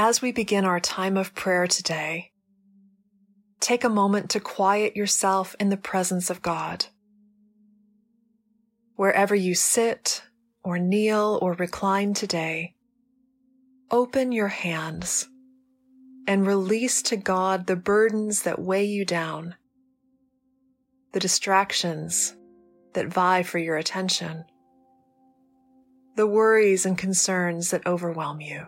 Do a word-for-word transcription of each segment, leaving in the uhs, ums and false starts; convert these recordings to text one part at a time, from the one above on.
As we begin our time of prayer today, take a moment to quiet yourself in the presence of God. Wherever you sit or kneel or recline today, open your hands and release to God the burdens that weigh you down, the distractions that vie for your attention, the worries and concerns that overwhelm you.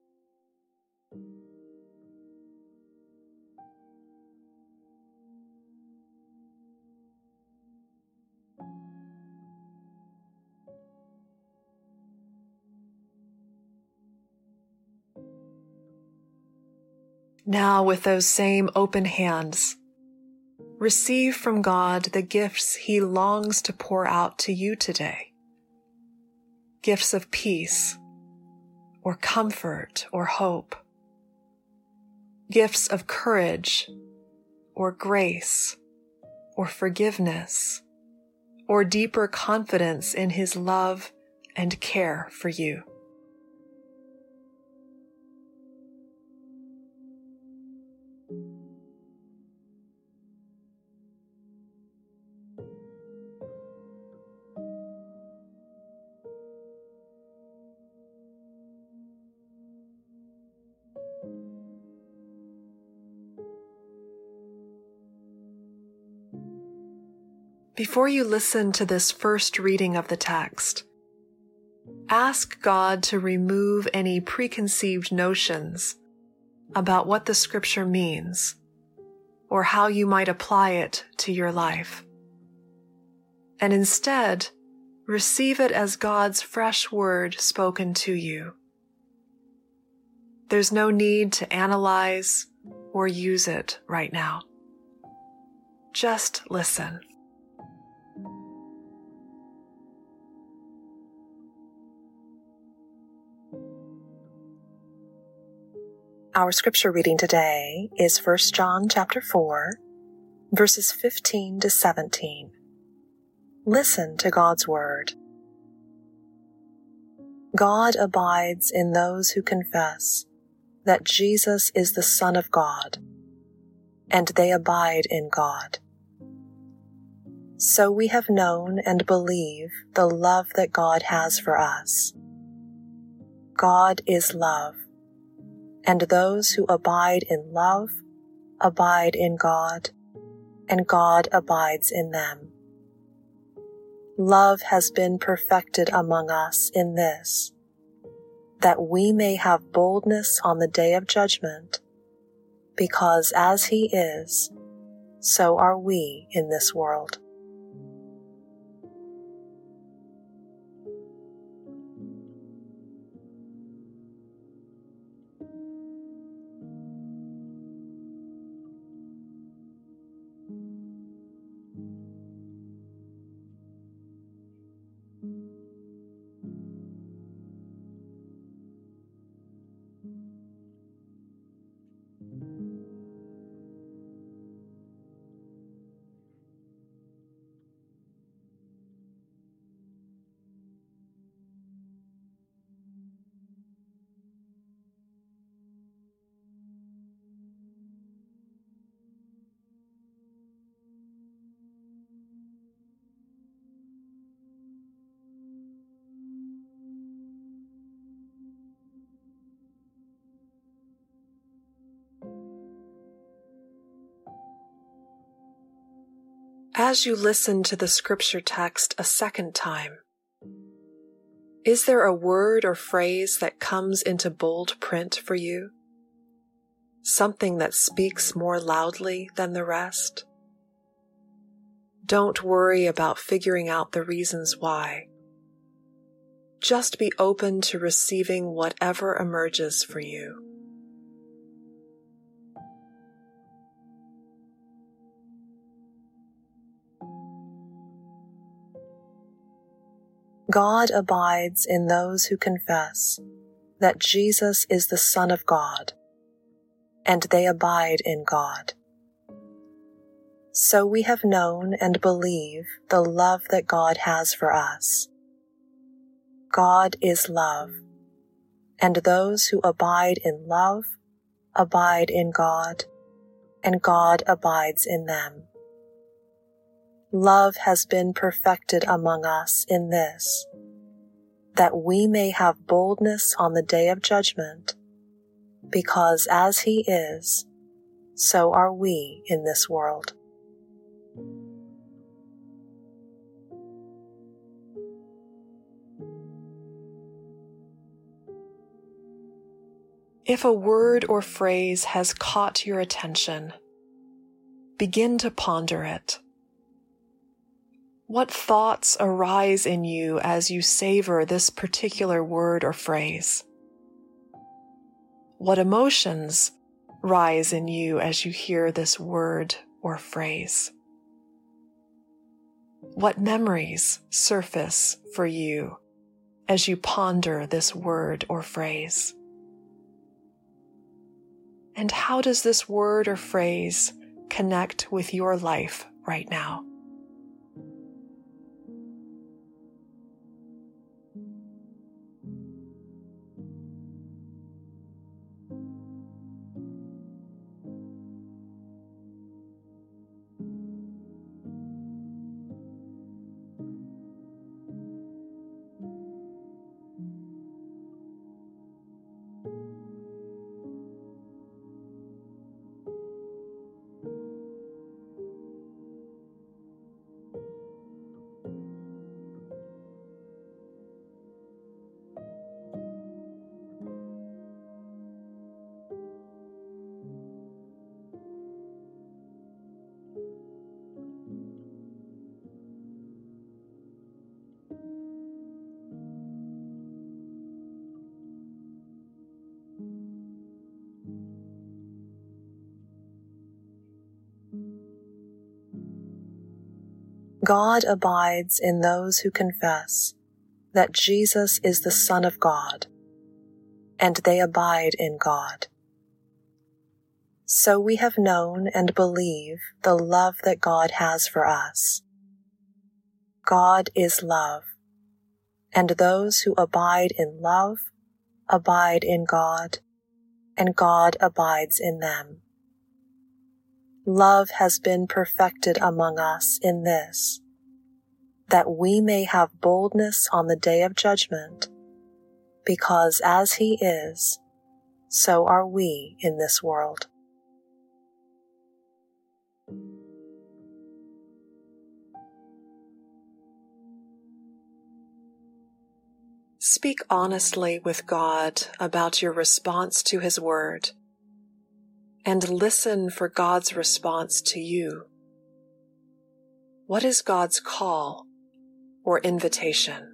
Now, with those same open hands, receive from God the gifts He longs to pour out to you today. Gifts of peace, or comfort, or hope. Gifts of courage, or grace, or forgiveness, or deeper confidence in His love and care for you. Before you listen to this first reading of the text, ask God to remove any preconceived notions about what the scripture means or how you might apply it to your life. And instead, receive it as God's fresh word spoken to you. There's no need to analyze or use it right now. Just listen. Our scripture reading today is First John chapter four, verses fifteen to seventeen. Listen to God's word. God abides in those who confess that Jesus is the Son of God, and they abide in God. So we have known and believe the love that God has for us. God is love. And those who abide in love abide in God, and God abides in them. Love has been perfected among us in this, that we may have boldness on the day of judgment, because as He is, so are we in this world. As you listen to the scripture text a second time, is there a word or phrase that comes into bold print for you? Something that speaks more loudly than the rest? Don't worry about figuring out the reasons why. Just be open to receiving whatever emerges for you. God abides in those who confess that Jesus is the Son of God, and they abide in God. So we have known and believe the love that God has for us. God is love, and those who abide in love abide in God, and God abides in them. Love has been perfected among us in this, that we may have boldness on the day of judgment, because as He is, so are we in this world. If a word or phrase has caught your attention, begin to ponder it. What thoughts arise in you as you savor this particular word or phrase? What emotions rise in you as you hear this word or phrase? What memories surface for you as you ponder this word or phrase? And how does this word or phrase connect with your life right now? God abides in those who confess that Jesus is the Son of God, and they abide in God. So we have known and believe the love that God has for us. God is love, and those who abide in love abide in God, and God abides in them. Love has been perfected among us in this, that we may have boldness on the day of judgment, because as He is, so are we in this world. Speak honestly with God about your response to His word, and listen for God's response to you. What is God's call or invitation?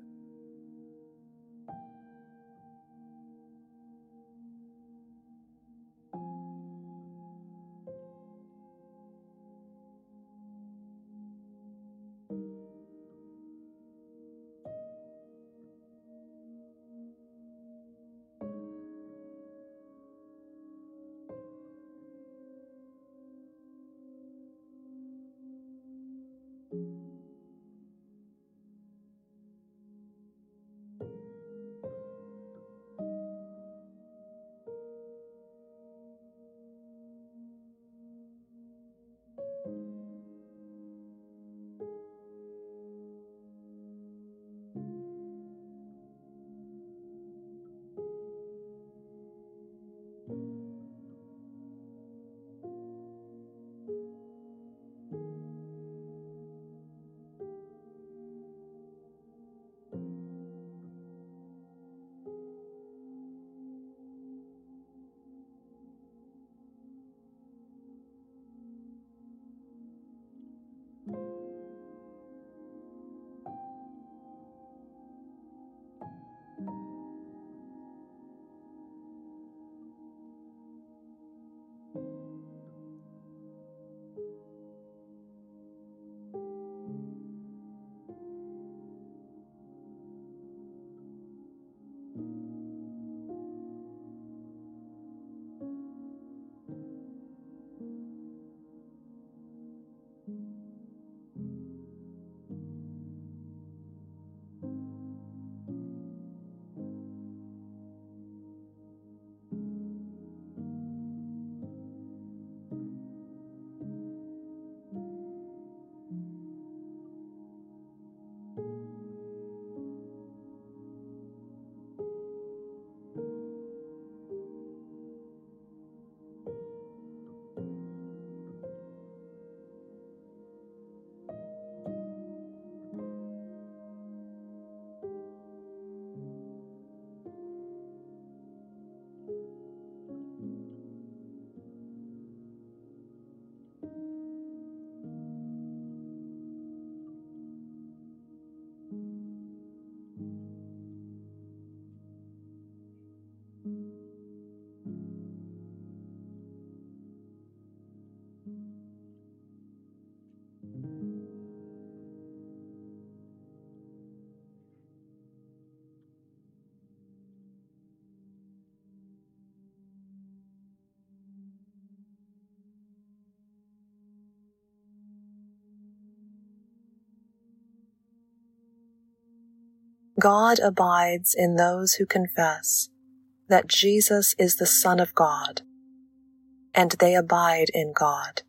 God abides in those who confess that Jesus is the Son of God, and they abide in God.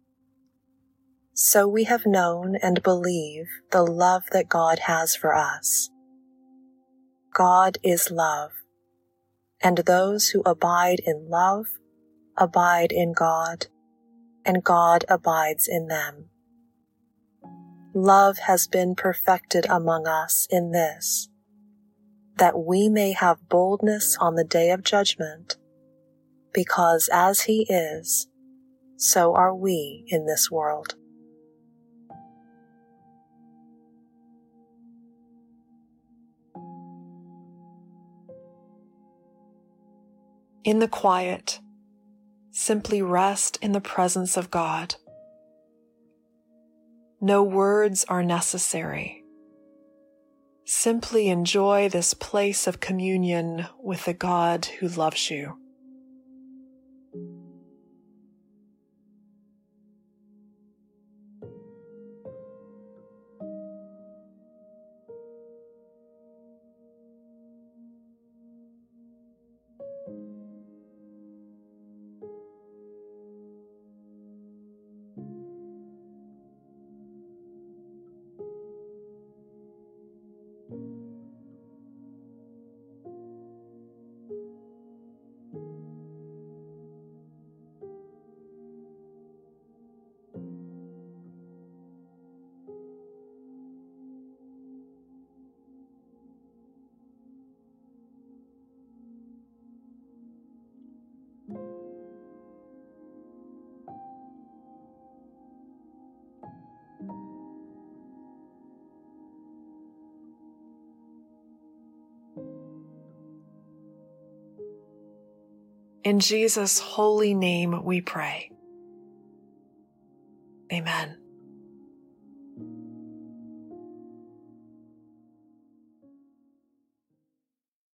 So we have known and believe the love that God has for us. God is love, and those who abide in love abide in God, and God abides in them. Love has been perfected among us in this, that we may have boldness on the day of judgment, because as He is, so are we in this world. In the quiet, simply rest in the presence of God. No words are necessary. Simply enjoy this place of communion with the God who loves you. In Jesus' holy name we pray. Amen.